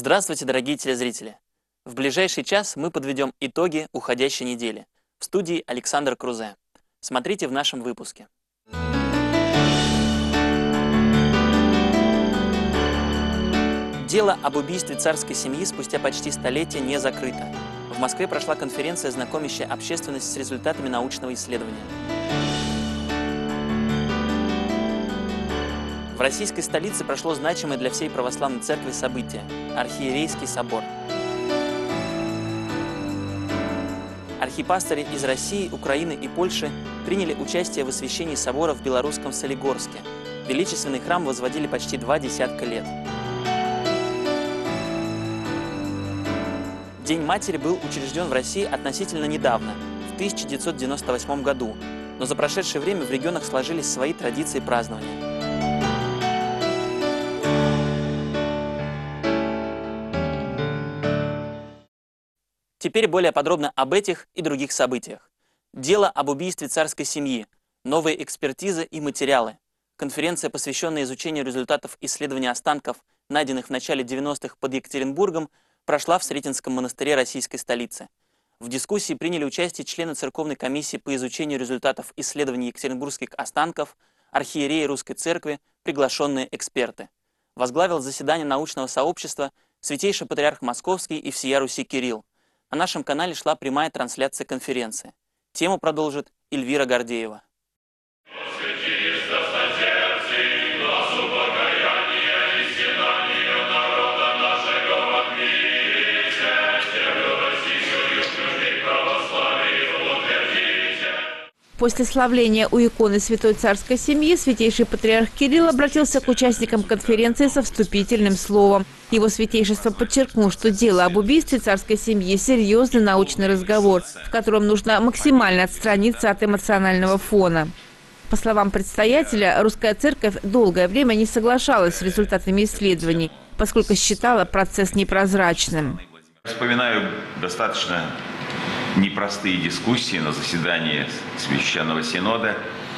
Здравствуйте, дорогие телезрители! В ближайший час мы подведем итоги уходящей недели. В студии Александр Крузе. Смотрите в нашем выпуске. Дело об убийстве царской семьи спустя почти столетие не закрыто. В Москве прошла конференция, знакомящая общественность с результатами научного исследования. В российской столице прошло значимое для всей православной церкви событие – Архиерейский собор. Архипастыри из России, Украины и Польши приняли участие в освящении собора в белорусском Солигорске. Величественный храм возводили почти 20 лет. День матери был учрежден в России относительно недавно, в 1998 году, но за прошедшее время в регионах сложились свои традиции празднования. Теперь более подробно об этих и других событиях. Дело об убийстве царской семьи, новые экспертизы и материалы. Конференция, посвященная изучению результатов исследования останков, найденных в начале 90-х под Екатеринбургом, прошла в Сретенском монастыре российской столицы. В дискуссии приняли участие члены Церковной комиссии по изучению результатов исследований екатеринбургских останков, архиереи Русской Церкви, приглашенные эксперты. Возглавил заседание научного сообщества Святейший Патриарх Московский и всея Руси Кирилл. На нашем канале шла прямая трансляция конференции. Тему продолжит Эльвира Гордеева. После славления у иконы Святой Царской семьи святейший патриарх Кирилл обратился к участникам конференции со вступительным словом. Его святейшество подчеркнул, что дело об убийстве царской семьи – серьезный научный разговор, в котором нужно максимально отстраниться от эмоционального фона. По словам предстоятеля, Русская Церковь долгое время не соглашалась с результатами исследований, поскольку считала процесс непрозрачным. Вспоминаю достаточно непростые дискуссии на заседании Священного Синода,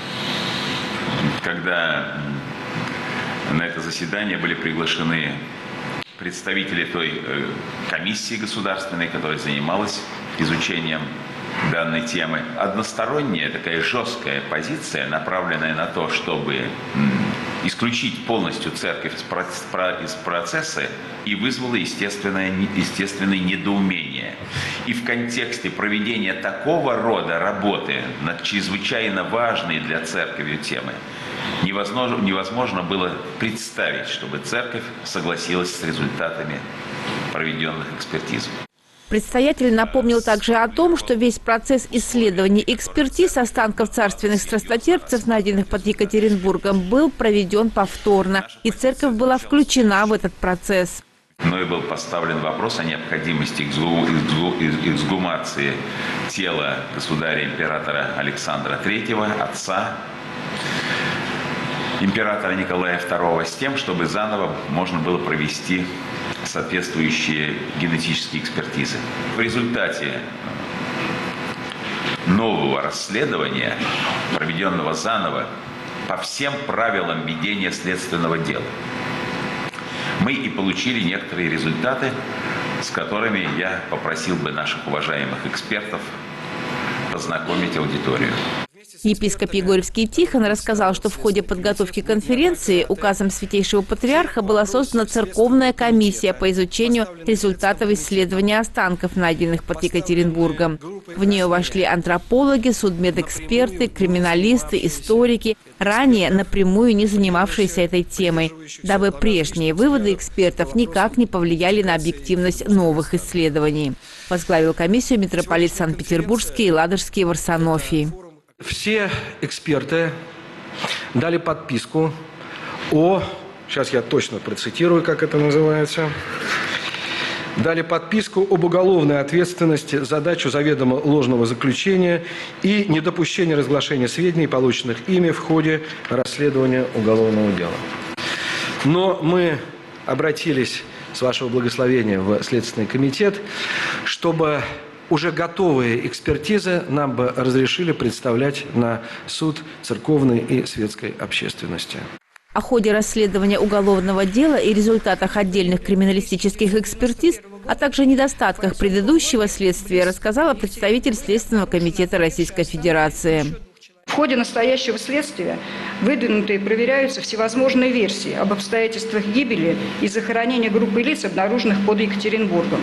когда на это заседание были приглашены представители той комиссии государственной, которая занималась изучением данной темы. Односторонняя такая жесткая позиция, направленная на то, чтобы исключить полностью церковь из процесса, и вызвало естественное недоумение. И в контексте проведения такого рода работы над чрезвычайно важной для церкви темой невозможно было представить, чтобы церковь согласилась с результатами проведенных экспертиз. Предстоятель напомнил также о том, что весь процесс исследований и экспертиз останков царственных страстотерпцев, найденных под Екатеринбургом, был проведен повторно, и церковь была включена в этот процесс. Но и был поставлен вопрос о необходимости эксгумации тела государя-императора Александра III, отца императора Николая II, с тем, чтобы заново можно было провести соответствующие генетические экспертизы. В результате нового расследования, проведенного заново по всем правилам ведения следственного дела, мы и получили некоторые результаты, с которыми я попросил бы наших уважаемых экспертов познакомить аудиторию. Епископ Егорьевский Тихон рассказал, что в ходе подготовки конференции указом Святейшего Патриарха была создана церковная комиссия по изучению результатов исследования останков, найденных под Екатеринбургом. В нее вошли антропологи, судмедэксперты, криминалисты, историки, ранее напрямую не занимавшиеся этой темой, дабы прежние выводы экспертов никак не повлияли на объективность новых исследований. Возглавил комиссию митрополит Санкт-Петербургский и Ладожский Варсонофий. Все эксперты дали подписку сейчас я точно процитирую, как это называется, дали подписку об уголовной ответственности за дачу заведомо ложного заключения и недопущение разглашения сведений, полученных ими в ходе расследования уголовного дела. Но мы обратились, с вашего благословения, в Следственный комитет, чтобы уже готовые экспертизы нам бы разрешили представлять на суд церковной и светской общественности. О ходе расследования уголовного дела и результатах отдельных криминалистических экспертиз, а также недостатках предыдущего следствия, рассказала представитель Следственного комитета Российской Федерации. В ходе настоящего следствия выдвинуты и проверяются всевозможные версии об обстоятельствах гибели и захоронения группы лиц, обнаруженных под Екатеринбургом.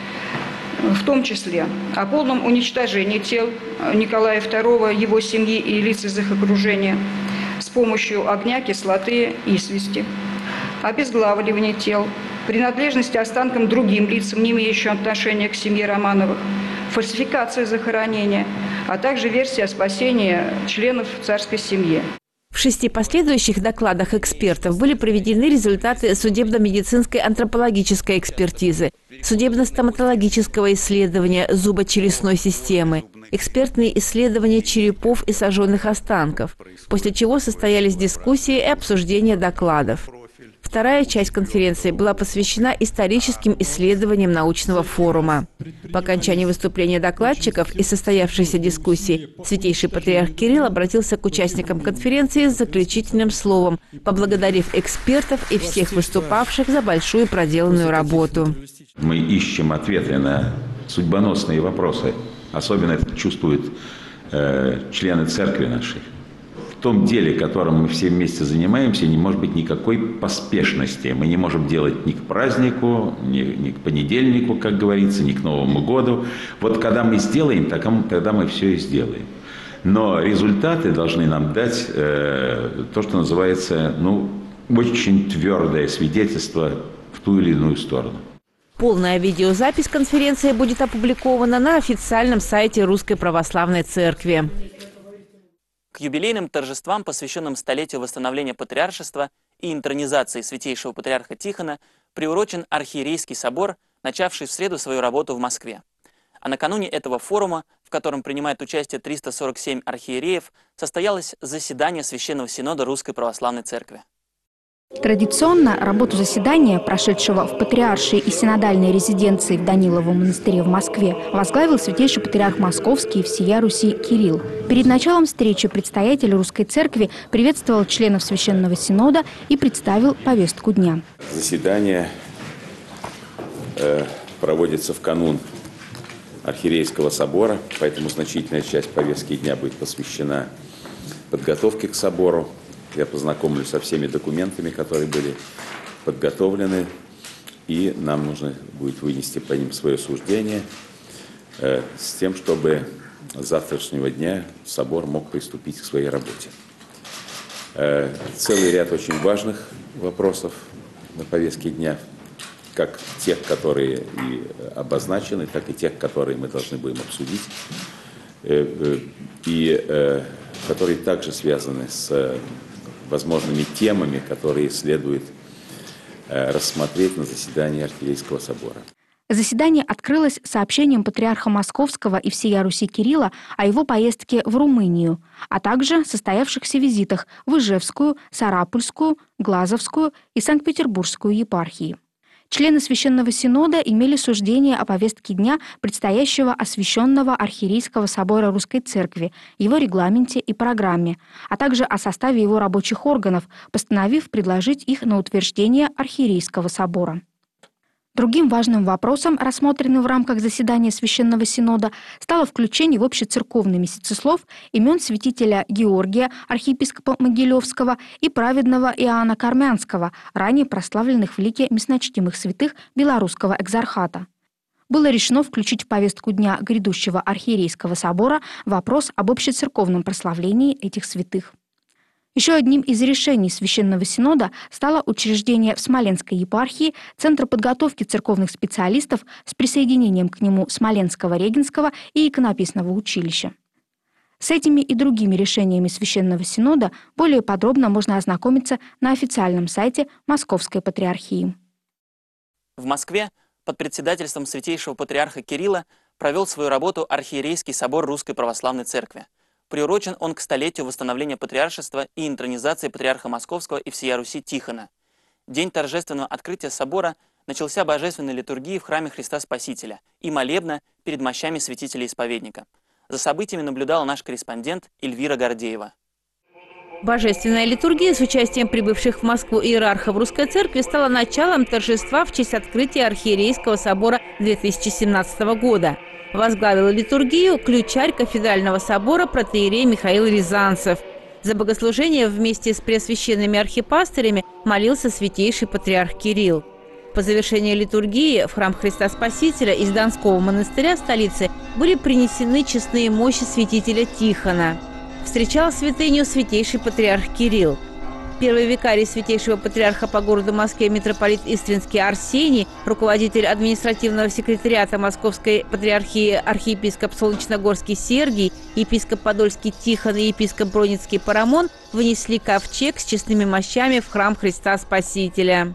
В том числе о полном уничтожении тел Николая II, его семьи и лиц из их окружения с помощью огня, кислоты и извести, обезглавливании тел, принадлежности останкам другим лицам, не имеющим отношения к семье Романовых, фальсификации захоронения, а также версии о спасении членов царской семьи. В 6 последующих докладах экспертов были приведены результаты судебно-медицинской антропологической экспертизы, судебно-стоматологического исследования зубочелюстной системы, экспертные исследования черепов и сожженных останков, после чего состоялись дискуссии и обсуждение докладов. Вторая часть конференции была посвящена историческим исследованиям научного форума. По окончании выступления докладчиков и состоявшейся дискуссии Святейший Патриарх Кирилл обратился к участникам конференции с заключительным словом, поблагодарив экспертов и всех выступавших за большую проделанную работу. Мы ищем ответы на судьбоносные вопросы. Особенно это чувствуют члены церкви нашей. В том деле, которым мы все вместе занимаемся, не может быть никакой поспешности. Мы не можем делать ни к празднику, ни к понедельнику, как говорится, ни к Новому году. Вот когда мы сделаем, тогда мы все и сделаем. Но результаты должны нам дать то, что называется, очень твердое свидетельство в ту или иную сторону. Полная видеозапись конференции будет опубликована на официальном сайте Русской Православной Церкви. К юбилейным торжествам, посвященным столетию восстановления патриаршества и интронизации Святейшего Патриарха Тихона, приурочен Архиерейский собор, начавший в среду свою работу в Москве. А накануне этого форума, в котором принимает участие 347 архиереев, состоялось заседание Священного Синода Русской Православной Церкви. Традиционно работу заседания, прошедшего в патриаршей и синодальной резиденции в Даниловом монастыре в Москве, возглавил Святейший Патриарх Московский и всея Руси Кирилл. Перед началом встречи предстоятель Русской Церкви приветствовал членов Священного Синода и представил повестку дня. Заседание проводится в канун Архиерейского собора, поэтому значительная часть повестки дня будет посвящена подготовке к собору. Я познакомлюсь со всеми документами, которые были подготовлены, и нам нужно будет вынести по ним свое суждение с тем, чтобы с завтрашнего дня собор мог приступить к своей работе. Целый ряд очень важных вопросов на повестке дня, как тех, которые и обозначены, так и тех, которые мы должны будем обсудить, и которые также связаны с возможными темами, которые следует рассмотреть на заседании Архиерейского собора. Заседание открылось сообщением патриарха Московского и всея Руси Кирилла о его поездке в Румынию, а также состоявшихся визитах в Ижевскую, Сарапульскую, Глазовскую и Санкт-Петербургскую епархии. Члены Священного Синода имели суждение о повестке дня предстоящего освященного Архиерейского собора Русской Церкви, его регламенте и программе, а также о составе его рабочих органов, постановив предложить их на утверждение Архиерейского собора. Другим важным вопросом, рассмотренным в рамках заседания Священного Синода, стало включение в общецерковный месяцеслов имен святителя Георгия, архиепископа Могилевского, и праведного Иоанна Кармянского, ранее прославленных в лике мясночтимых святых Белорусского экзархата. Было решено включить в повестку дня грядущего Архиерейского собора вопрос об общецерковном прославлении этих святых. Еще одним из решений Священного Синода стало учреждение в Смоленской епархии Центра подготовки церковных специалистов с присоединением к нему Смоленского Регенского и иконописного училища. С этими и другими решениями Священного Синода более подробно можно ознакомиться на официальном сайте Московской Патриархии. В Москве под председательством Святейшего Патриарха Кирилла провел свою работу Архиерейский собор Русской Православной Церкви. Приурочен он к столетию восстановления патриаршества и интронизации Патриарха Московского и всея Руси Тихона. День торжественного открытия собора начался божественной литургией в храме Христа Спасителя и молебна перед мощами святителя-исповедника. За событиями наблюдал наш корреспондент Эльвира Гордеева. Божественная литургия с участием прибывших в Москву иерархов Русской Церкви стала началом торжества в честь открытия Архиерейского собора 2017 года. Возглавил литургию ключарь кафедрального собора протоиерей Михаил Рязанцев. За богослужение вместе с преосвященными архипастырями молился святейший патриарх Кирилл. По завершении литургии в храм Христа Спасителя из Донского монастыря столицы были принесены честные мощи святителя Тихона. Встречал святыню святейший патриарх Кирилл. Первый викарий святейшего патриарха по городу Москве митрополит Истринский Арсений, руководитель административного секретариата Московской патриархии архиепископ Солнечногорский Сергий, епископ Подольский Тихон и епископ Броницкий Парамон вынесли ковчег с честными мощами в храм Христа Спасителя.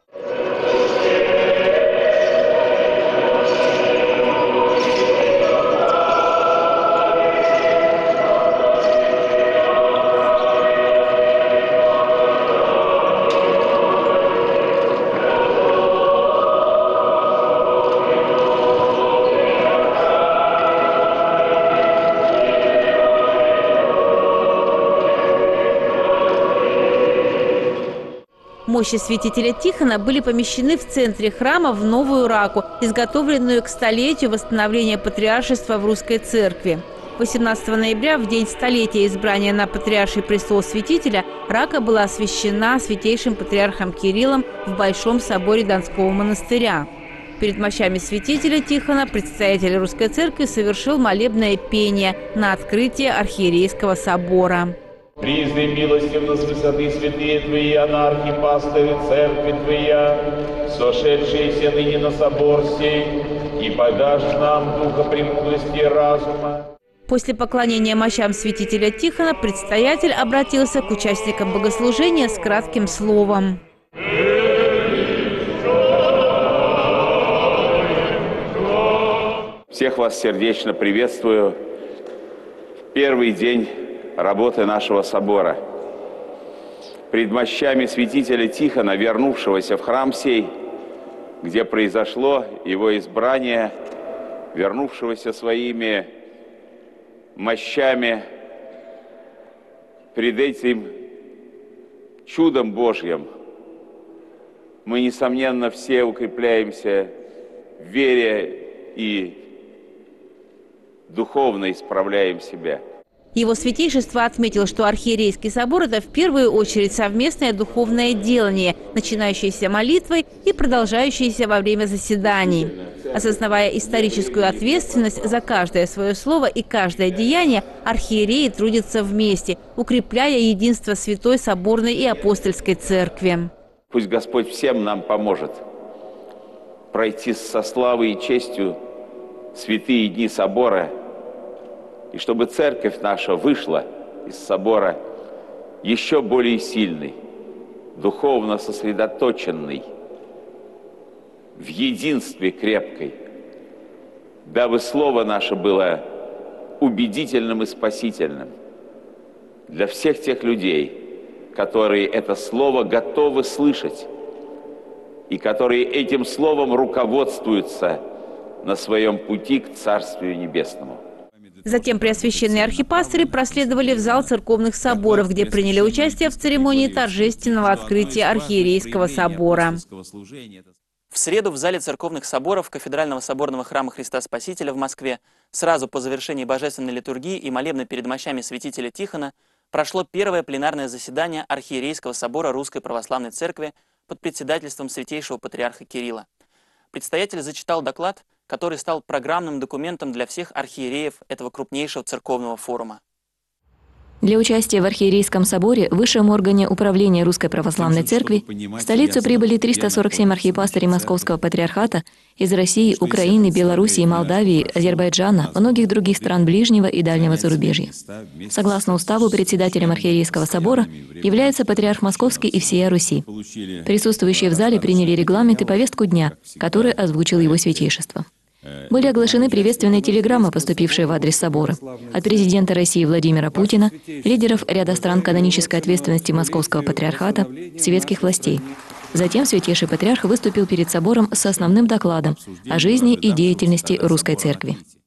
Мощи святителя Тихона были помещены в центре храма в новую раку, изготовленную к столетию восстановления патриаршества в Русской Церкви. 18 ноября, в день столетия избрания на патриарший престол святителя, рака была освящена святейшим патриархом Кириллом в Большом соборе Донского монастыря. Перед мощами святителя Тихона предстоятель Русской Церкви совершил молебное пение на открытие Архиерейского собора. «Признай милостивно с высоты святые Твои, на архипастыры церкви Твоя, сошедшиеся ныне на собор сей, и подашь нам духа премудрости и разума». После поклонения мощам святителя Тихона предстоятель обратился к участникам богослужения с кратким словом. Всех вас сердечно приветствую в первый день работы нашего собора. Пред мощами святителя Тихона, вернувшегося в храм сей, где произошло его избрание, вернувшегося своими мощами, пред этим чудом Божьим, мы, несомненно, все укрепляемся в вере и духовно исправляем себя. Его святейшество отметил, что Архиерейский собор – это в первую очередь совместное духовное делание, начинающееся молитвой и продолжающееся во время заседаний. Осознавая историческую ответственность за каждое свое слово и каждое деяние, архиереи трудятся вместе, укрепляя единство Святой Соборной и Апостольской Церкви. Пусть Господь всем нам поможет пройти со славой и честью святые дни собора, и чтобы церковь наша вышла из собора еще более сильной, духовно сосредоточенной, в единстве крепкой, дабы слово наше было убедительным и спасительным для всех тех людей, которые это слово готовы слышать и которые этим словом руководствуются на своем пути к Царствию Небесному. Затем преосвященные архипастыри проследовали в зал церковных соборов, где приняли участие в церемонии торжественного открытия Архиерейского собора. В среду в зале церковных соборов Кафедрального соборного храма Христа Спасителя в Москве сразу по завершении божественной литургии и молебна перед мощами святителя Тихона прошло первое пленарное заседание Архиерейского собора Русской Православной Церкви под председательством святейшего патриарха Кирилла. Предстоятель зачитал доклад, который стал программным документом для всех архиереев этого крупнейшего церковного форума. Для участия в Архиерейском соборе, высшем органе управления Русской Православной Церкви, в столицу прибыли 347 архиепастырей Московского патриархата из России, Украины, Белоруссии, Молдавии, Азербайджана, многих других стран ближнего и дальнего зарубежья. Согласно уставу, председателем Архиерейского собора является патриарх Московский и всея Руси. Присутствующие в зале приняли регламент и повестку дня, который озвучил его святейшество. Были оглашены приветственные телеграммы, поступившие в адрес собора, от президента России Владимира Путина, лидеров ряда стран канонической ответственности Московского патриархата, светских властей. Затем святейший патриарх выступил перед собором с основным докладом о жизни и деятельности Русской Церкви.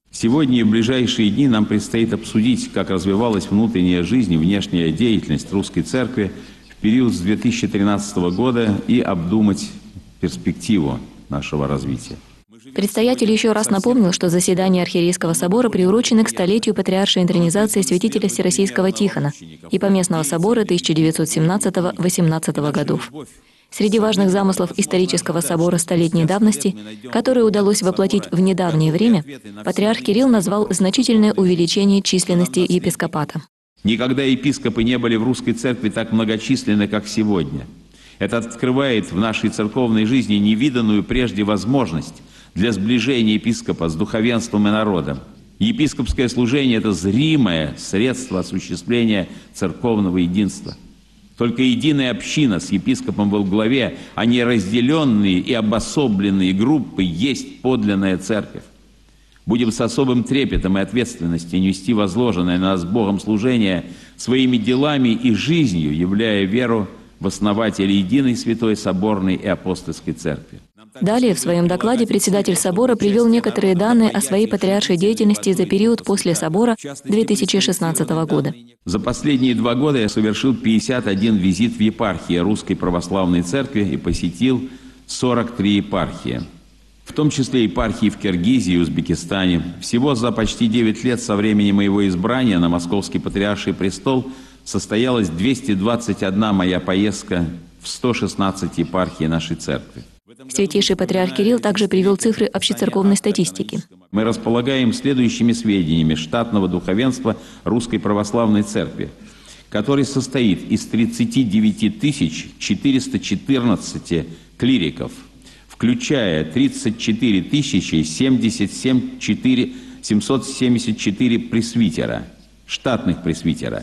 Сегодня и в ближайшие дни нам предстоит обсудить, как развивалась внутренняя жизнь и внешняя деятельность Русской Церкви в период с 2013 года и обдумать перспективу нашего развития. Предстоятель еще раз напомнил, что заседания Архиерейского собора приурочены к столетию патриаршей интронизации святителя Всероссийского Тихона и Поместного собора 1917-18 годов. Среди важных замыслов исторического собора столетней давности, которые удалось воплотить в недавнее время, патриарх Кирилл назвал значительное увеличение численности епископата. Никогда епископы не были в Русской Церкви так многочисленны, как сегодня. Это открывает в нашей церковной жизни невиданную прежде возможность для сближения епископа с духовенством и народом. Епископское служение – это зримое средство осуществления церковного единства. Только единая община с епископом во главе, а не разделенные и обособленные группы, есть подлинная церковь. Будем с особым трепетом и ответственностью нести возложенное на нас Богом служение своими делами и жизнью, являя веру в основателя единой святой соборной и апостольской церкви. Далее в своем докладе председатель собора привел некоторые данные о своей патриаршей деятельности за период после собора 2016 года. За последние 2 года я совершил 51 визит в епархии Русской Православной Церкви и посетил 43 епархии, в том числе епархии в Киргизии и Узбекистане. Всего за почти 9 лет со времени моего избрания на Московский Патриарший престол состоялась 221 моя поездка в 116 епархий нашей церкви. Святейший патриарх Кирилл также привел цифры общецерковной статистики. Мы располагаем следующими сведениями штатного духовенства Русской Православной Церкви, который состоит из 39 414 клириков, включая 34 774 пресвитера, штатных пресвитера,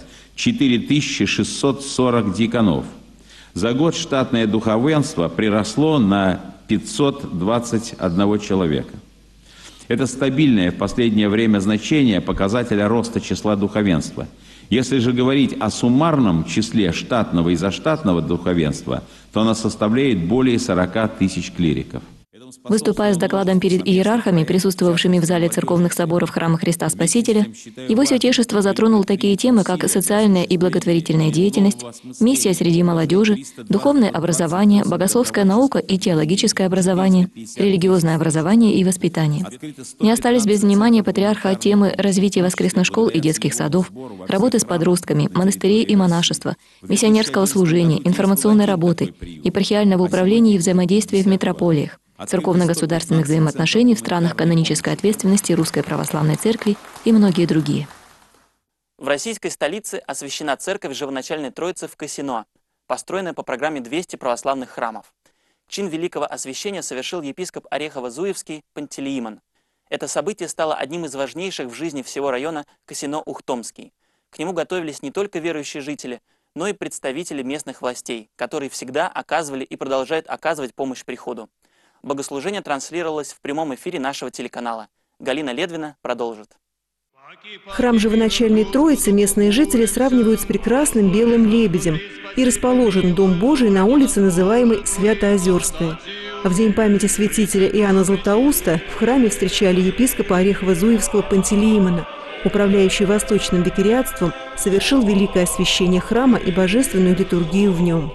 4640 диаконов. За год штатное духовенство приросло на 521 человека. Это стабильное в последнее время значение показателя роста числа духовенства. Если же говорить о суммарном числе штатного и заштатного духовенства, то оно составляет более 40 тысяч клириков. Выступая с докладом перед иерархами, присутствовавшими в зале церковных соборов Храма Христа Спасителя, его святейшество затронул такие темы, как социальная и благотворительная деятельность, миссия среди молодежи, духовное образование, богословская наука и теологическое образование, религиозное образование и воспитание. Не остались без внимания патриарха темы развития воскресных школ и детских садов, работы с подростками, монастырей и монашества, миссионерского служения, информационной работы, епархиального управления и взаимодействия в метрополиях, церковно-государственных взаимоотношений в странах канонической ответственности Русской Православной Церкви и многие другие. В российской столице освящена церковь Живоначальной Троицы в Косино, построенная по программе 200 православных храмов. Чин великого освящения совершил епископ Орехово-Зуевский Пантелеимон. Это событие стало одним из важнейших в жизни всего района Косино-Ухтомский. К нему готовились не только верующие жители, но и представители местных властей, которые всегда оказывали и продолжают оказывать помощь приходу. Богослужение транслировалось в прямом эфире нашего телеканала. Галина Ледвина продолжит. Храм Живоначальной Троицы местные жители сравнивают с прекрасным белым лебедем, и расположен Дом Божий на улице, называемой Свято-Озерская. В день памяти святителя Иоанна Златоуста в храме встречали епископа Орехово-Зуевского Пантелеимона. Управляющий Восточным викариатством совершил великое освящение храма и божественную литургию в нем.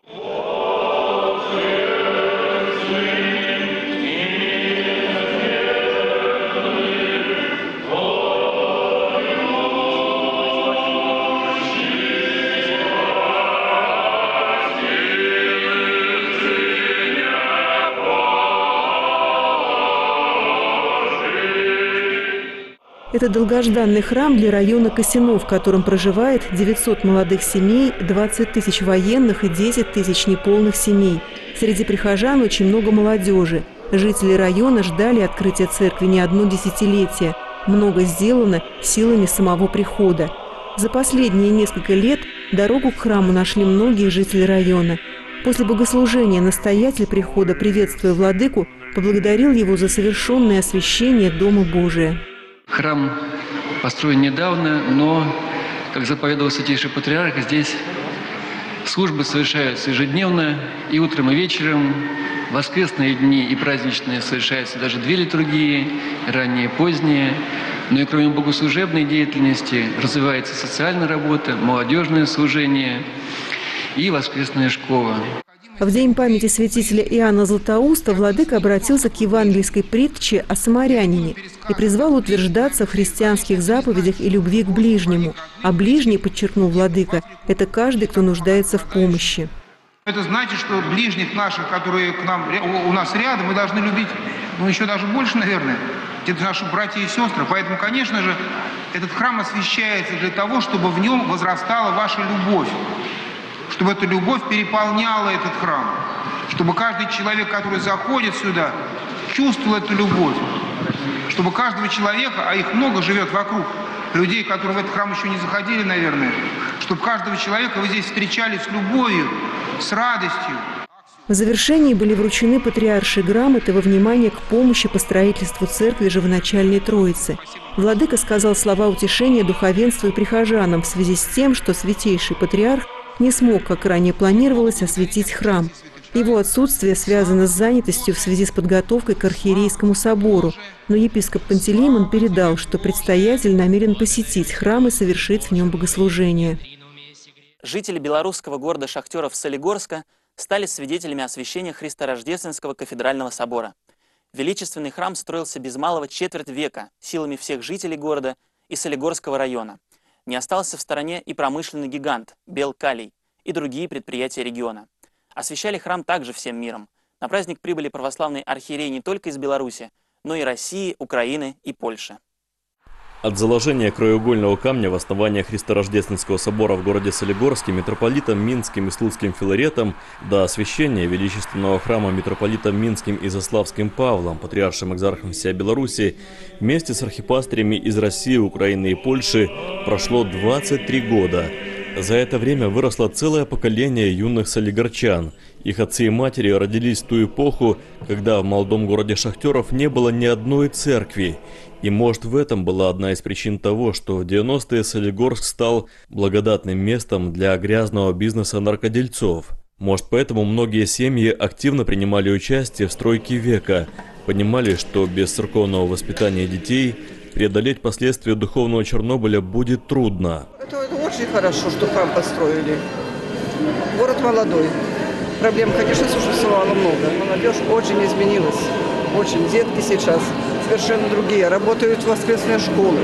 Это долгожданный храм для района Косино, в котором проживает 900 молодых семей, 20 тысяч военных и 10 тысяч неполных семей. Среди прихожан очень много молодежи. Жители района ждали открытия церкви не одно десятилетие. Много сделано силами самого прихода. За последние несколько лет дорогу к храму нашли многие жители района. После богослужения настоятель прихода, приветствуя владыку, поблагодарил его за совершенное освящение Дома Божия. Храм построен недавно, но, как заповедовал Святейший Патриарх, здесь Службы совершаются ежедневно, и утром, и вечером. В воскресные дни и праздничные совершаются даже 2 литургии, ранние, поздние. Но и кроме богослужебной деятельности развивается социальная работа, молодежное служение и воскресная школа. В день памяти святителя Иоанна Златоуста владыка обратился к евангельской притче о самарянине и призвал утверждаться в христианских заповедях и любви к ближнему. А ближний, подчеркнул владыка, это каждый, кто нуждается в помощи. Это значит, что ближних наших, которые у нас рядом, мы должны любить, еще даже больше, наверное. Это наши братья и сестры. Поэтому, конечно же, этот храм освящается для того, чтобы в нем возрастала ваша любовь. Чтобы эта любовь переполняла этот храм. Чтобы каждый человек, который заходит сюда, чувствовал эту любовь. Чтобы каждого человека, а их много живет вокруг, людей, которые в этот храм еще не заходили, наверное, чтобы каждого человека вы здесь встречали с любовью, с радостью. В завершении были вручены патриаршие грамоты во внимание к помощи по строительству церкви Живоначальной Троицы. Владыка сказал слова утешения духовенству и прихожанам в связи с тем, что святейший патриарх не смог, как ранее планировалось, осветить храм. Его отсутствие связано с занятостью в связи с подготовкой к Архиерейскому собору, но епископ Пантелеймон передал, что предстоятель намерен посетить храм и совершить в нем богослужение. Жители белорусского города Шахтеров Солигорска стали свидетелями освящения Христорождественского кафедрального собора. Величественный храм строился без малого четверть века силами всех жителей города и Солигорского района. Не остался в стороне и промышленный гигант Белкалий и другие предприятия региона. Освящали храм также всем миром. На праздник прибыли православные архиереи не только из Беларуси, но и России, Украины и Польши. От заложения краеугольного камня в основании Христорождественского собора в городе Солигорске митрополитом Минским и Слуцким Филаретом до освящения величественного храма митрополитом Минским и Заславским Павлом, патриаршим экзархом всей Беларуси, вместе с архипастырями из России, Украины и Польши прошло 23 года. За это время выросло целое поколение юных солигорчан. Их отцы и матери родились в ту эпоху, когда в молодом городе Шахтеров не было ни одной церкви. И может в этом была одна из причин того, что в 90-е Солигорск стал благодатным местом для грязного бизнеса наркодельцов. Может поэтому многие семьи активно принимали участие в стройке века, понимали, что без церковного воспитания детей преодолеть последствия духовного Чернобыля будет трудно. Это очень хорошо, что храм построили. Город молодой. Проблем, конечно, существовало много. Молодежь очень изменилась. Очень. Детки сейчас совершенно другие. Работают в воскресные школы.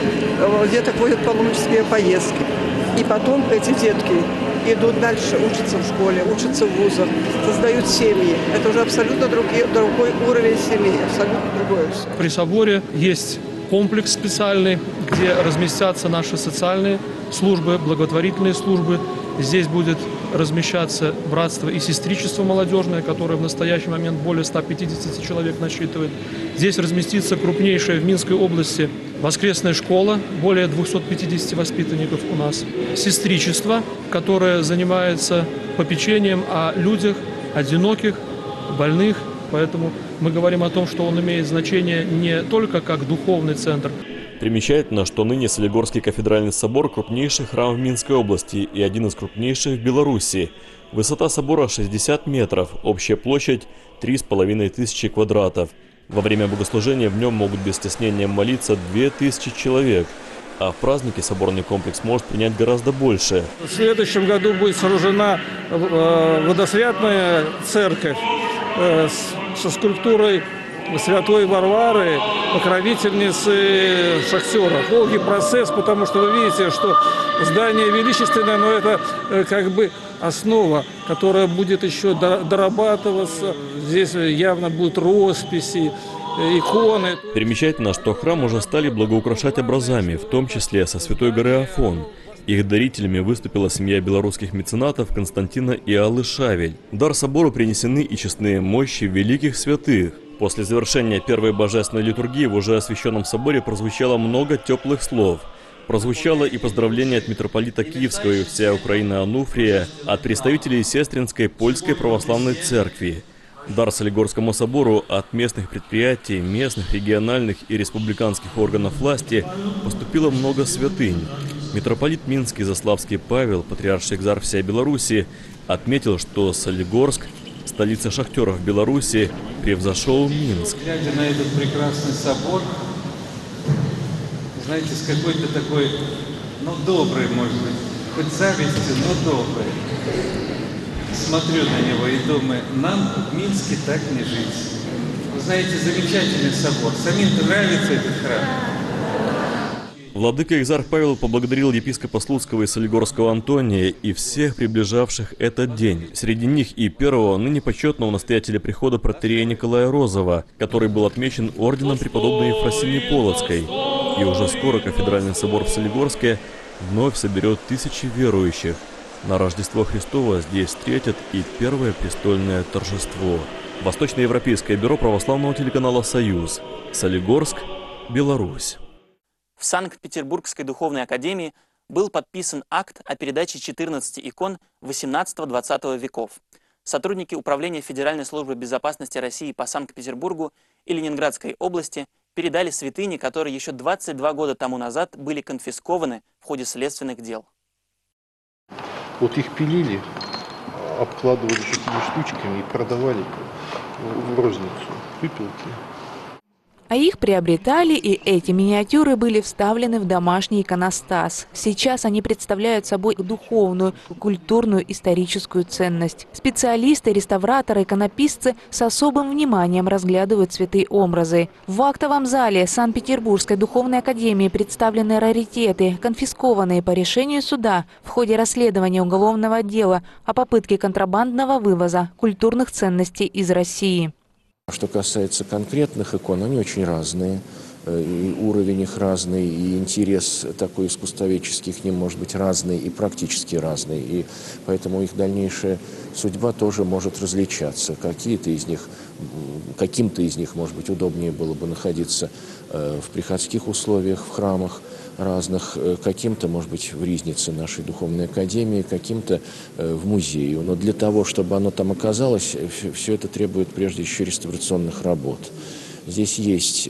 Деток водят паломнические поездки. И потом эти детки идут дальше, учатся в школе, учатся в вузах, создают семьи. Это уже абсолютно другой уровень семьи, абсолютно другое все. При соборе есть комплекс специальный, где разместятся наши социальные службы, благотворительные службы. Здесь будет размещаться братство и сестричество молодежное, которое в настоящий момент более 150 человек насчитывает. Здесь разместится крупнейшая в Минской области воскресная школа, более 250 воспитанников у нас. Сестричество, которое занимается попечением о людях одиноких, больных. Поэтому мы говорим о том, что он имеет значение не только как духовный центр. Примечательно, что ныне Солигорский кафедральный собор – крупнейший храм в Минской области и один из крупнейших в Беларуси. Высота собора 60 метров, общая площадь – 3500 квадратов. Во время богослужения в нем могут без стеснения молиться 2000 человек, а в празднике соборный комплекс может принять гораздо больше. В следующем году будет сооружена водосвятная церковь со скульптурой Святой Варвары, покровительницы Шахтеров. Долгий процесс, потому что вы видите, что здание величественное, но это как бы основа, которая будет еще дорабатываться. Здесь явно будут росписи, иконы. Примечательно, что храм уже стали благоукрашать образами, в том числе со Святой горы Афон. Их дарителями выступила семья белорусских меценатов Константина и Аллы Шавель. В дар собору принесены и честные мощи великих святых. После завершения первой божественной литургии в уже освященном соборе прозвучало много теплых слов. Прозвучало и поздравление от митрополита Киевского и всей Украины Ануфрия, от представителей Сестринской Польской Православной Церкви. Дар Солигорскому собору от местных предприятий, местных, региональных и республиканских органов власти поступило много святынь. Митрополит Минский Заславский Павел, патриарший экзарх всей Беларуси, отметил, что Солигорск, столица шахтеров Беларуси, превзошел Минск. Глядя на этот прекрасный собор, знаете, с какой-то такой, доброй, может быть, хоть завистью, но доброй. Смотрю на него и думаю, нам в Минске так не жить. Вы знаете, замечательный собор. Самим-то нравится этот храм. Владыка экзарх Павел поблагодарил епископа Слуцкого и Солигорского Антония и всех приближавших этот день. Среди них и первого, ныне почетного настоятеля прихода протоиерея Николая Розова, который был отмечен орденом преподобной Ефросинии Полоцкой. И уже скоро кафедральный собор в Солигорске вновь соберет тысячи верующих. На Рождество Христово здесь встретят и первое престольное торжество. Восточноевропейское бюро православного телеканала «Союз». Солигорск, Беларусь. В Санкт-Петербургской духовной академии был подписан акт о передаче 14 икон XVIII-XX веков. Сотрудники Управления Федеральной службы безопасности России по Санкт-Петербургу и Ленинградской области передали святыни, которые еще 22 года тому назад были конфискованы в ходе следственных дел. Вот их пилили, обкладывали такими штучками и продавали в розницу, выпилки. А их приобретали, и эти миниатюры были вставлены в домашний иконостас. Сейчас они представляют собой духовную, культурную, историческую ценность. Специалисты, реставраторы, иконописцы с особым вниманием разглядывают святые образы. В актовом зале Санкт-Петербургской духовной академии представлены раритеты, конфискованные по решению суда в ходе расследования уголовного дела о попытке контрабандного вывоза культурных ценностей из России. Что касается конкретных икон, они очень разные, и уровень их разный, и интерес такой искусствоведческий к ним может быть разный и практически разный, и поэтому их дальнейшая судьба тоже может различаться. Каким-то из них, может быть, удобнее было бы находиться в приходских условиях, в храмах разных, каким-то, может быть, в ризнице нашей духовной академии, каким-то в музее. Но для того, чтобы оно там оказалось, все это требует прежде еще реставрационных работ. Здесь есть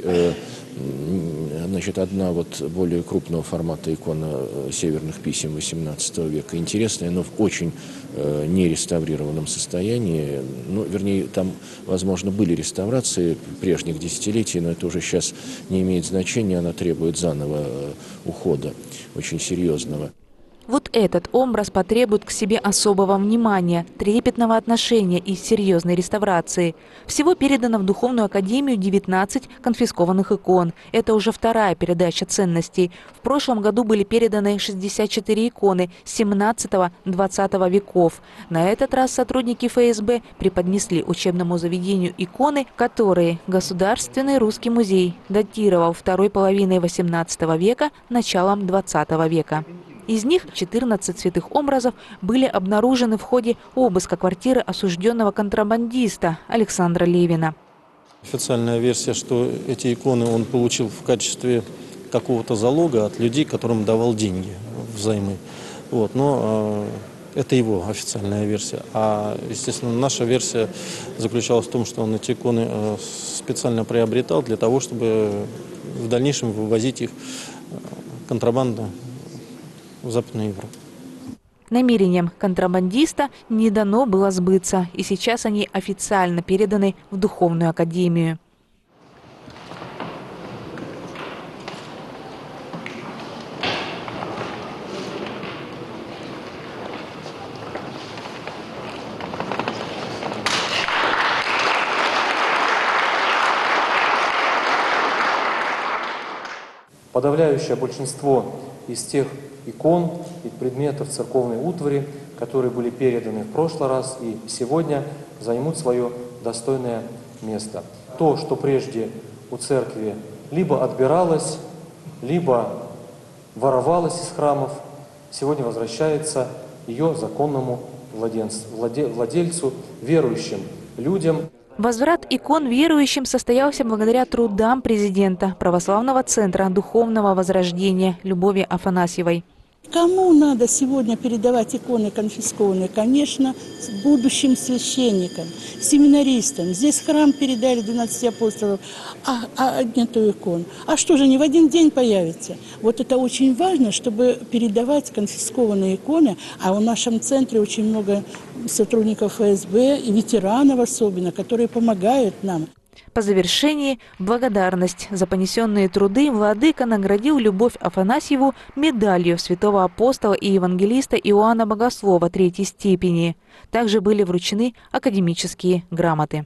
одна более крупного формата икона северных писем XVIII века. Интересная, но в очень нереставрированном состоянии. Вернее, там, возможно, были реставрации прежних десятилетий, но это уже сейчас не имеет значения, она требует заново ухода, очень серьезного. Вот этот образ потребует к себе особого внимания, трепетного отношения и серьезной реставрации. Всего передано в Духовную академию 19 конфискованных икон. Это уже вторая передача ценностей. В прошлом году были переданы 64 иконы 17-20 веков. На этот раз сотрудники ФСБ преподнесли учебному заведению иконы, которые Государственный русский музей датировал второй половиной XVIII века, началом XX века. Из них 14 святых образов были обнаружены в ходе обыска квартиры осужденного контрабандиста Александра Левина. Официальная версия, что эти иконы он получил в качестве какого-то залога от людей, которым давал деньги взаймы. Но это его официальная версия. А, естественно, наша версия заключалась в том, что он эти иконы специально приобретал для того, чтобы в дальнейшем вывозить их контрабандно в Западную Европу. Намерением контрабандиста не дано было сбыться, и сейчас они официально переданы в Духовную академию. Подавляющее большинство из тех икон и предметов церковной утвари, которые были переданы в прошлый раз и сегодня, займут свое достойное место. То, что прежде у церкви либо отбиралось, либо воровалось из храмов, сегодня возвращается ее законному владельцу, верующим людям. Возврат икон верующим состоялся благодаря трудам президента Православного центра духовного возрождения Любови Афанасьевой. Кому надо сегодня передавать иконы конфискованные? Конечно, будущим священникам, семинаристам. Здесь храм передали 12 апостолов, а нету икон. А что же, не в один день появится? Вот это очень важно, чтобы передавать конфискованные иконы. А в нашем центре очень много сотрудников ФСБ и ветеранов особенно, которые помогают нам. По завершении благодарность за понесенные труды владыка наградил Любовь Афанасьеву медалью святого апостола и евангелиста Иоанна Богослова третьей степени. Также были вручены академические грамоты.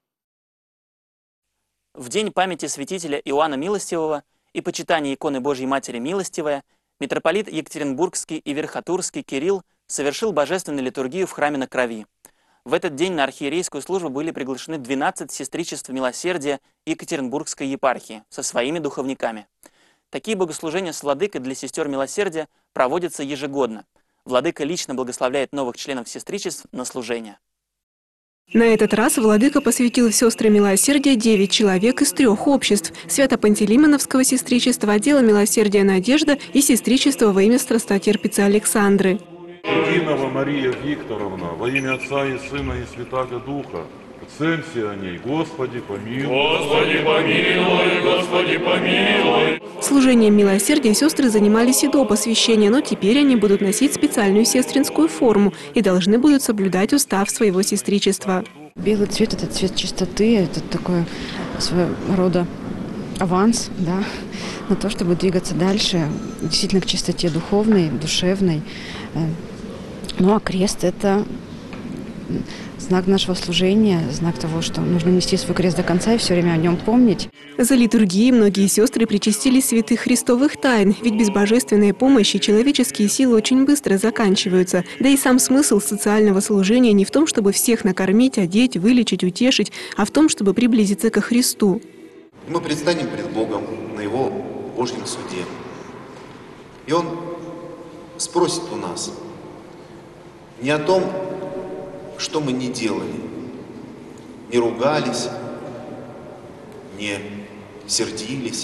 В день памяти святителя Иоанна Милостивого и почитания иконы Божьей Матери Милостивая митрополит Екатеринбургский и Верхотурский Кирилл совершил божественную литургию в храме на Крови. В этот день на архиерейскую службу были приглашены 12 сестричеств милосердия Екатеринбургской епархии со своими духовниками. Такие богослужения с владыкой для сестер милосердия проводятся ежегодно. Владыка лично благословляет новых членов сестричеств на служение. На этот раз владыка посвятил в сестры милосердия 9 человек из 3 обществ – Свято-Пантелеймоновского сестричества, отдела милосердия «Надежда» и сестричества во имя страстотерпицы Александры. Единого Мария Викторовна, во имя Отца и Сына и Святаго Духа, цемся о ней, Господи помилуй. Господи помилуй, Господи помилуй. Служением милосердия сестры занимались и до посвящения, но теперь они будут носить специальную сестринскую форму и должны будут соблюдать устав своего сестричества. Белый цвет – это цвет чистоты, это такой своего рода аванс, да, на то, чтобы двигаться дальше, действительно к чистоте духовной, душевной. Ну а крест – это знак нашего служения, знак того, что нужно нести свой крест до конца и все время о нем помнить. За литургией многие сестры причастились святых христовых тайн, ведь без божественной помощи человеческие силы очень быстро заканчиваются. Да и сам смысл социального служения не в том, чтобы всех накормить, одеть, вылечить, утешить, а в том, чтобы приблизиться ко Христу. Мы предстанем пред Богом на Его Божьем суде. И Он спросит у нас не о том, что мы не делали, не ругались, не сердились,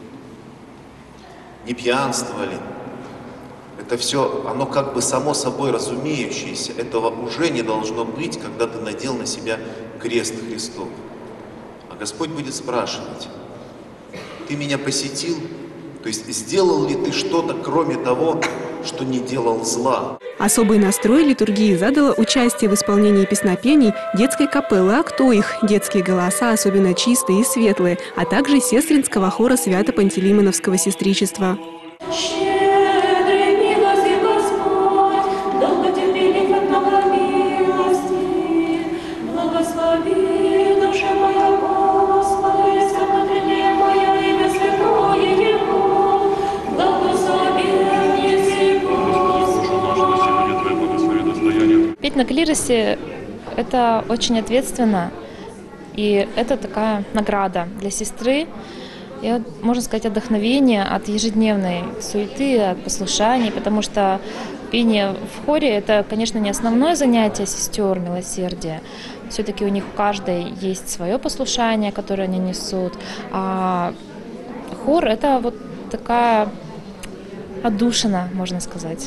не пьянствовали. Это все, оно как бы само собой разумеющееся. Этого уже не должно быть, когда ты надел на себя крест Христов. А Господь будет спрашивать: ты меня посетил? То есть сделал ли ты что-то, кроме того, что не делал зла? Особый настрой литургии задало участие в исполнении песнопений детской капеллы «А кто их?», детские голоса особенно чистые и светлые, а также сестринского хора Свято-Пантелеймоновского сестричества. Петь на клиросе – это очень ответственно, и это такая награда для сестры, и, можно сказать, отдохновение от ежедневной суеты, от послушаний, потому что пение в хоре – это, конечно, не основное занятие сестер милосердия. Все-таки у них у каждой есть свое послушание, которое они несут, а хор – это вот такая отдушина, можно сказать.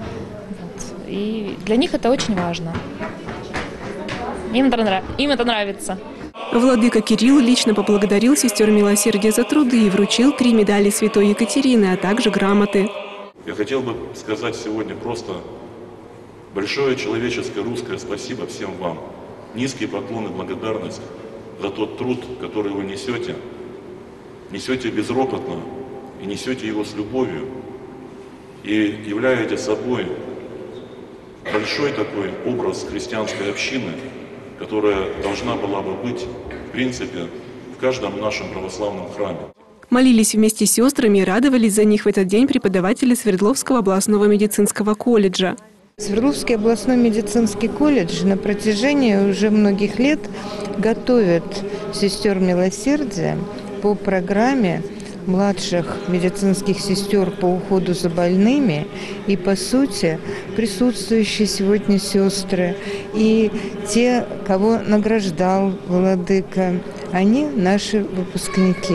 И для них это очень важно. Им это нравится. Владыка Кирилл лично поблагодарил сестер милосердия за труды и вручил 3 медали святой Екатерины, а также грамоты. Я хотел бы сказать сегодня просто большое человеческое русское спасибо всем вам. Низкий поклон и благодарность за тот труд, который вы несете. Несете безропотно и несете его с любовью. И являете собой большой такой образ христианской общины, которая должна была бы быть, в принципе, в каждом нашем православном храме. Молились вместе с сестрами и радовались за них в этот день преподаватели Свердловского областного медицинского колледжа. Свердловский областной медицинский колледж на протяжении уже многих лет готовит сестер милосердия по программе младших медицинских сестер по уходу за больными, и, по сути, присутствующие сегодня сестры и те, кого награждал владыка, они наши выпускники.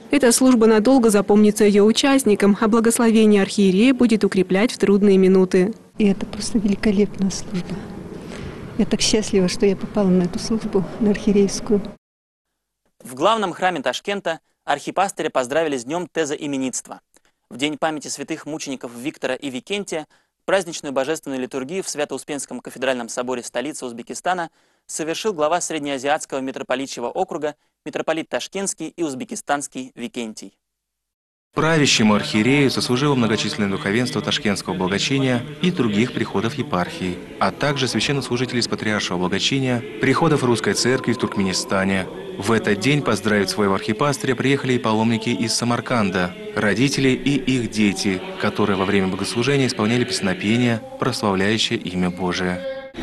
Эта служба надолго запомнится ее участникам, а благословение архиерея будет укреплять в трудные минуты. И это просто великолепная служба. Я так счастлива, что я попала на эту службу, на архиерейскую. В главном храме Ташкента архипастыря поздравили с днем тезоименитства. В день памяти святых мучеников Виктора и Викентия праздничную божественную литургию в Свято-Успенском кафедральном соборе столицы Узбекистана совершил глава Среднеазиатского митрополитчего округа митрополит Ташкентский и Узбекистанский Викентий. Правящему архиерею сослужило многочисленное духовенство Ташкентского благочиния и других приходов епархии, а также священнослужители из Патриаршего благочиния, приходов Русской Церкви в Туркменистане. В этот день поздравить своего архипастыря приехали и паломники из Самарканда, родители и их дети, которые во время богослужения исполняли песнопения, прославляющие имя Божие.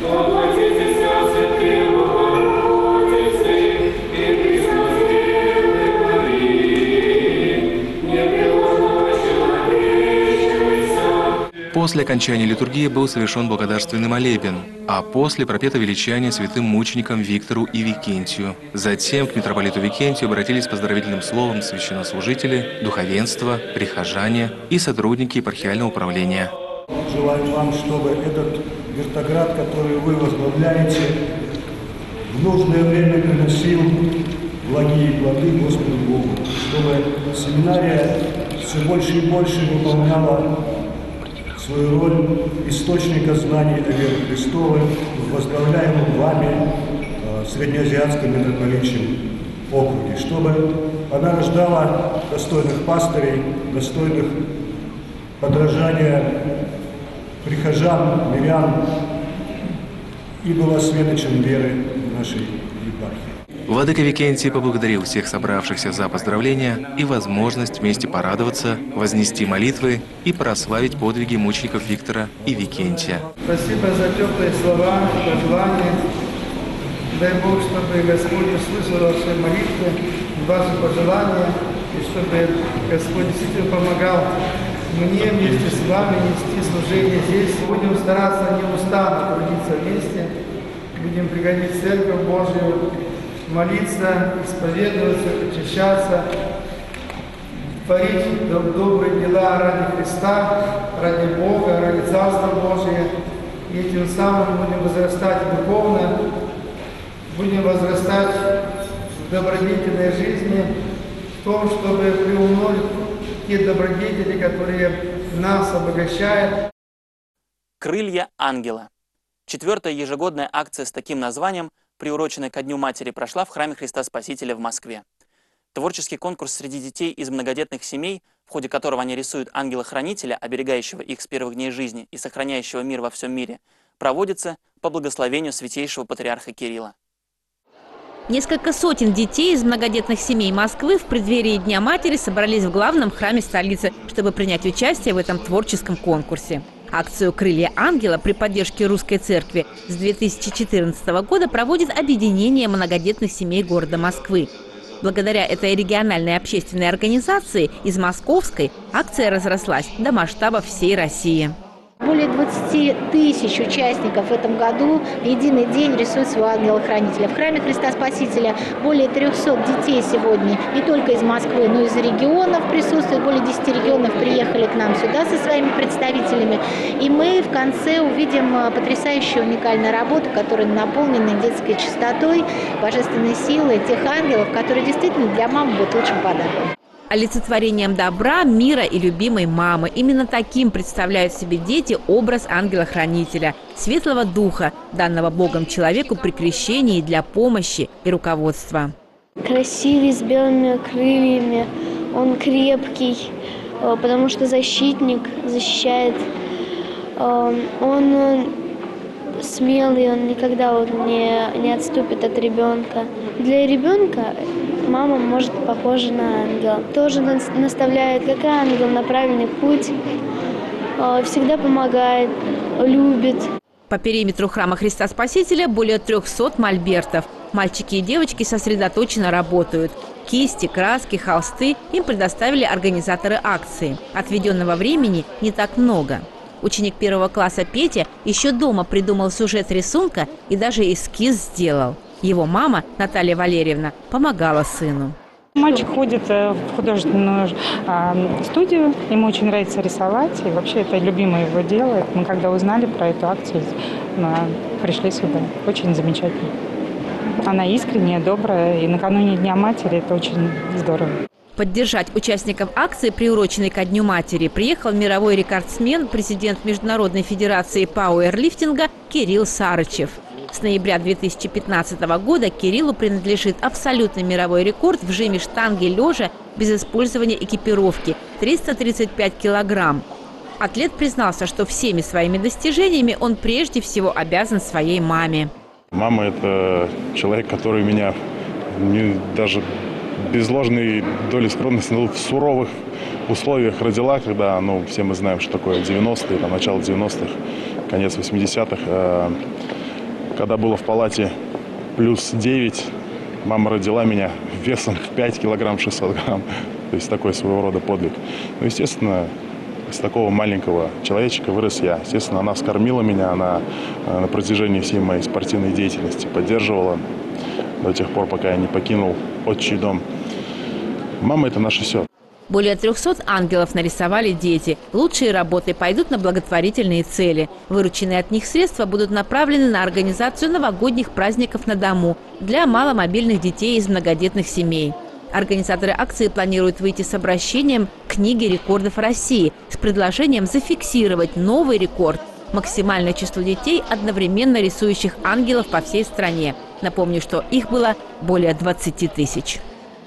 После окончания литургии был совершен благодарственный молебен, а после пропето величание святым мученикам Виктору и Викентию. Затем к митрополиту Викентию обратились с поздравительным словом священнослужители, духовенство, прихожане и сотрудники епархиального управления. Желаю вам, чтобы этот вертоград, который вы возглавляете, в нужное время приносил благие плоды Господу Богу, чтобы семинария все больше и больше выполняла свою роль источника знаний о вере Христовой в возглавляемом вами Среднеазиатском митрополитчем округе, чтобы она рождала достойных пастырей, достойных подражания прихожан, мирян и была светочем веры в нашей епархии. Владыка Викентий поблагодарил всех собравшихся за поздравления и возможность вместе порадоваться, вознести молитвы и прославить подвиги мучеников Виктора и Викентия. Спасибо за теплые слова, пожелания. Дай Бог, чтобы Господь услышал ваши молитвы, ваши пожелания, и чтобы Господь действительно помогал мне вместе с вами нести служение здесь. Будем стараться неустанно трудиться вместе, будем приходить в Церковь Божию, молиться, исповедоваться, очищаться, творить добрые дела ради Христа, ради Бога, ради Царства Божия. И этим самым будем возрастать духовно, будем возрастать в добродетельной жизни, в том, чтобы приумножить те добродетели, которые нас обогащают. «Крылья ангела». 4-я ежегодная акция с таким названием, приуроченная ко Дню Матери, прошла в храме Христа Спасителя в Москве. Творческий конкурс среди детей из многодетных семей, в ходе которого они рисуют ангела-хранителя, оберегающего их с первых дней жизни и сохраняющего мир во всем мире, проводится по благословению святейшего патриарха Кирилла. Несколько сотен детей из многодетных семей Москвы в преддверии Дня Матери собрались в главном храме столицы, чтобы принять участие в этом творческом конкурсе. Акцию «Крылья ангела» при поддержке Русской Церкви с 2014 года проводит объединение многодетных семей города Москвы. Благодаря этой региональной общественной организации из московской акция разрослась до масштаба всей России. Более 20 тысяч участников в этом году в единый день рисуют своего ангела-хранителя. В храме Христа Спасителя более 300 детей сегодня, не только из Москвы, но и из регионов присутствует. Более 10 регионов приехали к нам сюда со своими представителями. И мы в конце увидим потрясающую уникальную работу, которая наполнена детской чистотой, божественной силой тех ангелов, которые действительно для мамы будут лучшим подарком. Олицетворением добра, мира и любимой мамы. Именно таким представляют себе дети образ ангела-хранителя, светлого духа, данного Богом человеку при крещении для помощи и руководства. Красивый, с белыми крыльями, он крепкий, потому что защитник, защищает. Он смелый, он никогда не отступит от ребенка. Для ребенка мама может похожа на ангела. Тоже наставляет, как ангел, на правильный путь. Всегда помогает, любит. По периметру храма Христа Спасителя более 300 мольбертов. Мальчики и девочки сосредоточенно работают. Кисти, краски, холсты им предоставили организаторы акции. Отведенного времени не так много. Ученик 1 класса Петя еще дома придумал сюжет рисунка и даже эскиз сделал. Его мама, Наталья Валерьевна, помогала сыну. Мальчик ходит в художественную студию, ему очень нравится рисовать, и вообще это любимое его дело. Мы когда узнали про эту акцию, пришли сюда. Очень замечательно. Она искренняя, добрая, и накануне Дня матери это очень здорово. Поддержать участников акции, приуроченной ко Дню матери, приехал мировой рекордсмен, президент Международной федерации пауэрлифтинга Кирилл Сарычев. С ноября 2015 года Кириллу принадлежит абсолютный мировой рекорд в жиме штанги лежа без использования экипировки – 335 килограмм. Атлет признался, что всеми своими достижениями он прежде всего обязан своей маме. Мама – это человек, который меня даже без ложной доли скромности в суровых условиях родила, когда, все мы знаем, что такое 90-е, начало 90-х, конец 80-х. Когда было в палате плюс 9, мама родила меня весом в 5 килограмм 600 грамм. То есть такой своего рода подвиг. Естественно, с такого маленького человечка вырос я. Естественно, она вскормила меня, она на протяжении всей моей спортивной деятельности поддерживала до тех пор, пока я не покинул отчий дом. Мама – это наше все. Более 300 ангелов нарисовали дети. Лучшие работы пойдут на благотворительные цели. Вырученные от них средства будут направлены на организацию новогодних праздников на дому для маломобильных детей из многодетных семей. Организаторы акции планируют выйти с обращением к Книге рекордов России с предложением зафиксировать новый рекорд – максимальное число детей, одновременно рисующих ангелов по всей стране. Напомню, что их было более 20 тысяч.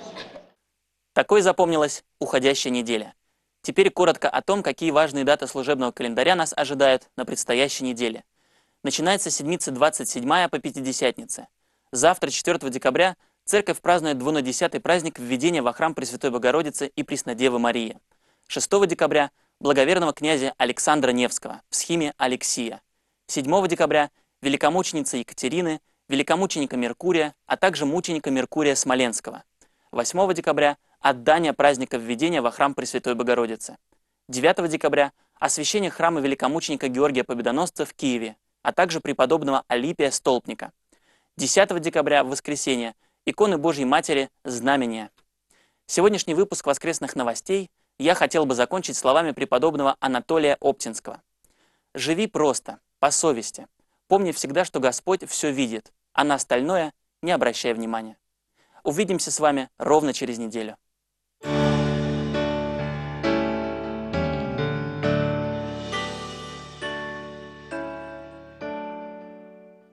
Такой запомнилась уходящая неделя. Теперь коротко о том, какие важные даты служебного календаря нас ожидают на предстоящей неделе. Начинается седмица 27 по Пятидесятнице. Завтра, 4 декабря, церковь празднует 210-й праздник введения во храм Пресвятой Богородицы и Преснодевы Марии. 6 декабря – благоверного князя Александра Невского в схиме Алексия. 7 декабря – великомученицы Екатерины, великомученика Меркурия, а также мученика Меркурия Смоленского. 8 декабря – отдание праздника введения во храм Пресвятой Богородицы. 9 декабря – освящение храма великомученика Георгия Победоносца в Киеве, а также преподобного Алипия Столпника. 10 декабря, в воскресенье, иконы Божьей Матери «Знамения». Сегодняшний выпуск воскресных новостей я хотел бы закончить словами преподобного Анатолия Оптинского. «Живи просто, по совести. Помни всегда, что Господь все видит, а на остальное не обращай внимания». Увидимся с вами ровно через неделю.